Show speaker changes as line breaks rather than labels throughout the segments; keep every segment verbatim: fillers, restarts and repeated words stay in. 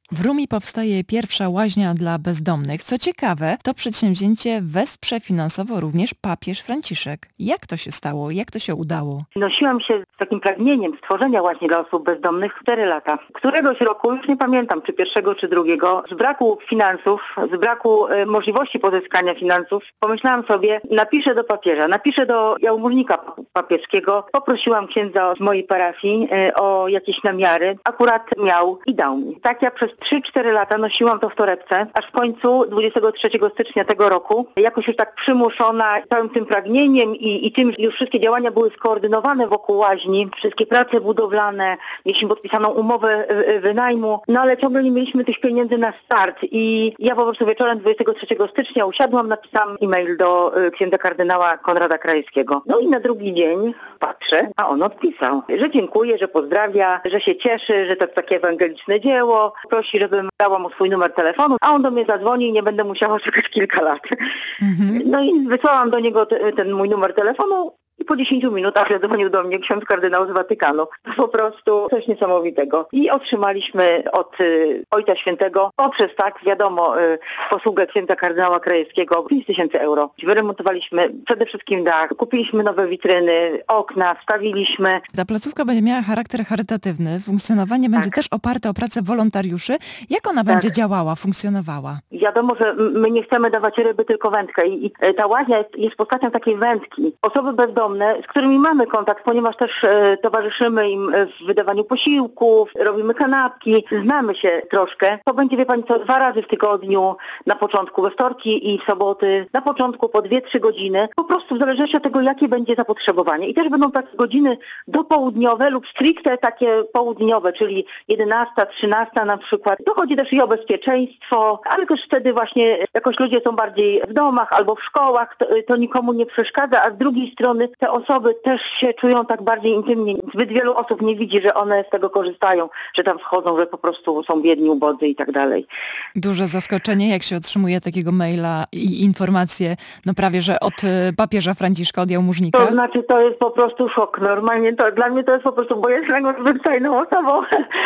W Rumi powstaje pierwsza łaźnia dla bezdomnych. Co ciekawe, to przedsięwzięcie wesprze finansowo również papież Franciszek. Jak to się stało? Jak to się udało?
Nosiłam się z takim pragnieniem stworzenia łaźni dla osób bezdomnych cztery lata. Któregoś roku, już nie pamiętam, czy pierwszego, czy drugiego, z braku finansów, z braku e, możliwości pozyskania finansów, pomyślałam sobie, napiszę do papieża, napiszę do jałmużnika papieskiego. Poprosiłam księdza z mojej parafii e, o jakieś namiary. Akurat miał i dał mi. Tak ja przez trzy cztery lata nosiłam to w torebce, aż w końcu dwudziestego trzeciego stycznia tego roku, jakoś już tak przymuszona całym tym pragnieniem i, i tym, że już wszystkie działania były skoordynowane wokół łaźni, wszystkie prace budowlane, mieliśmy podpisaną umowę wynajmu, no ale ciągle nie mieliśmy tych pieniędzy na start i ja po prostu wieczorem dwudziestego trzeciego stycznia usiadłam, napisałam e-mail do księdza kardynała Konrada Krajewskiego. No i na drugi dzień patrzę, a on odpisał, że dziękuję, że pozdrawia, że się cieszy, że to takie ewangeliczne dzieło, prosi, żebym dała mu swój numer telefonu, a on do mnie zadzwoni i nie będę musiała czekać kilka lat. Mhm. No i wysłałam do niego te, ten mój numer telefonu. I po dziesięciu minutach zadzwonił do mnie ksiądz kardynał z Watykanu. To po prostu coś niesamowitego. I otrzymaliśmy od y, Ojca Świętego poprzez, tak, wiadomo, y, posługę księdza kardynała Krajewskiego pięć tysięcy euro. Wyremontowaliśmy przede wszystkim dach, kupiliśmy nowe witryny, okna, wstawiliśmy.
Ta placówka będzie miała charakter charytatywny. Funkcjonowanie będzie
tak.
też oparte o pracę wolontariuszy. Jak ona tak. będzie działała, funkcjonowała?
Wiadomo, że my nie chcemy dawać ryby, tylko wędkę. I, i ta łaźnia jest, jest postacią takiej wędki. Osoby bezdomne, z którymi mamy kontakt, ponieważ też e, towarzyszymy im w wydawaniu posiłków, robimy kanapki, znamy się troszkę. To będzie, wie pani co, dwa razy w tygodniu, na początku we wtorki i w soboty, na początku po dwie, trzy godziny, po prostu w zależności od tego, jakie będzie zapotrzebowanie. I też będą takie godziny dopołudniowe lub stricte takie południowe, czyli jedenasta, trzynasta na przykład. To chodzi też i o bezpieczeństwo, ale też wtedy właśnie jakoś ludzie są bardziej w domach albo w szkołach, to, to nikomu nie przeszkadza, a z drugiej strony te osoby też się czują tak bardziej intymnie. Zbyt wielu osób nie widzi, że one z tego korzystają, że tam wchodzą, że po prostu są biedni, ubodzy i tak dalej.
Duże zaskoczenie, jak się otrzymuje takiego maila i informacje, no prawie, że od papieża Franciszka, od jałmużnika.
To znaczy, to jest po prostu szok. Normalnie to, dla mnie to jest po prostu, bo jestem zwyczajną osobą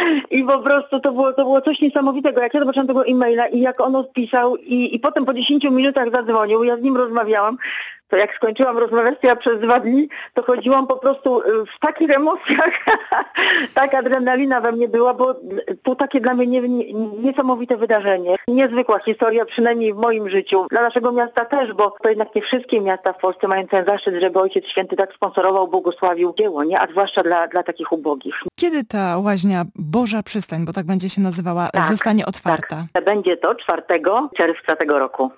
i po prostu to było, to było coś niesamowitego. Jak ja zobaczyłam tego e-maila i jak on odpisał i, i potem po dziesięciu minutach zadzwonił, ja z nim rozmawiałam, to jak skończyłam rozmawiać ja przez dwa dni, to chodziłam po prostu w takich emocjach, tak adrenalina we mnie była, bo to takie dla mnie nie, nie, niesamowite wydarzenie. Niezwykła historia, przynajmniej w moim życiu. Dla naszego miasta też, bo to jednak nie wszystkie miasta w Polsce mają ten zaszczyt, żeby Ojciec Święty tak sponsorował, błogosławił dzieło, nie? A zwłaszcza dla, dla takich ubogich.
Kiedy ta łaźnia Boża Przystań, bo tak będzie się nazywała, tak, zostanie otwarta?
Tak. Będzie to czwartego czerwca tego roku.